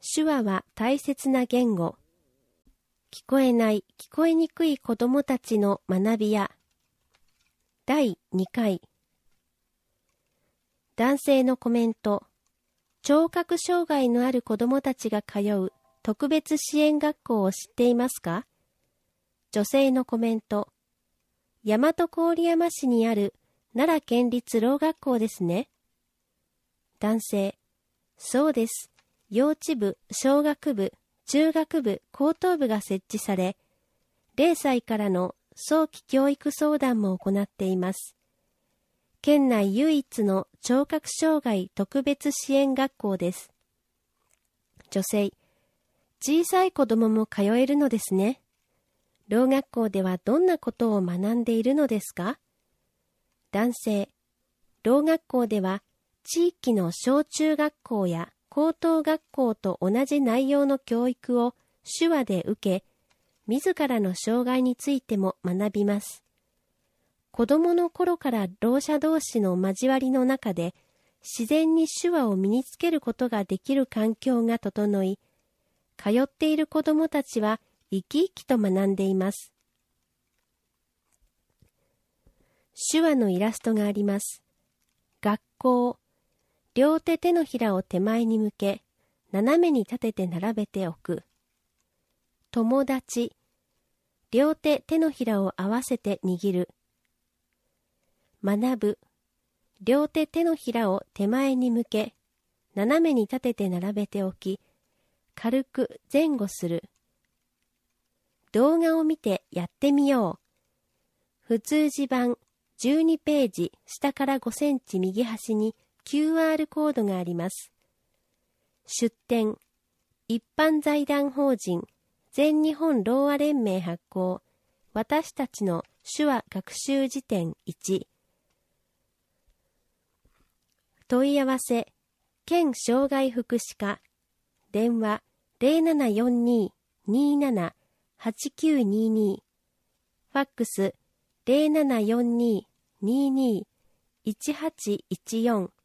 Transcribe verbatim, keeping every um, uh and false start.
手話は大切な言語。聞こえない、聞こえにくい子どもたちの学びや。だいにかい。男性のコメント。聴覚障害のある子どもたちが通う特別支援学校を知っていますか？女性のコメント。大和郡山市にある奈良県立ろう学校ですね。男性。そうです。幼稚部、小学部、中学部、高等部が設置され、れいさいからの早期教育相談も行っています。県内唯一の聴覚障害特別支援学校です。女性。小さい子供も通えるのですね。ろう学校ではどんなことを学んでいるのですか？男性。ろう学校では地域の小中学校や高等学校と同じ内容の教育を手話で受け、自らの障害についても学びます。子供の頃からろう者同士の交わりの中で自然に手話を身につけることができる環境が整い、通っている子供たちは生き生きと学んでいます。手話のイラストがあります。学校。両手手のひらを手前に向け、斜めに立てて並べておく。友達。両手手のひらを合わせて握る。学ぶ。両手手のひらを手前に向け、斜めに立てて並べておき、軽く前後する。動画を見てやってみよう。普通字版じゅうにページ下からごセンチ右端に キューアール コードがあります。出典。一般財団法人全日本ろうあ連盟発行。私たちの手話学習辞典いち。問い合わせ。県障害福祉課。電話 ゼロななよんに にーなな はちきゅうにーに。ファックス ゼロななよんに にーにー いちはちいちよん。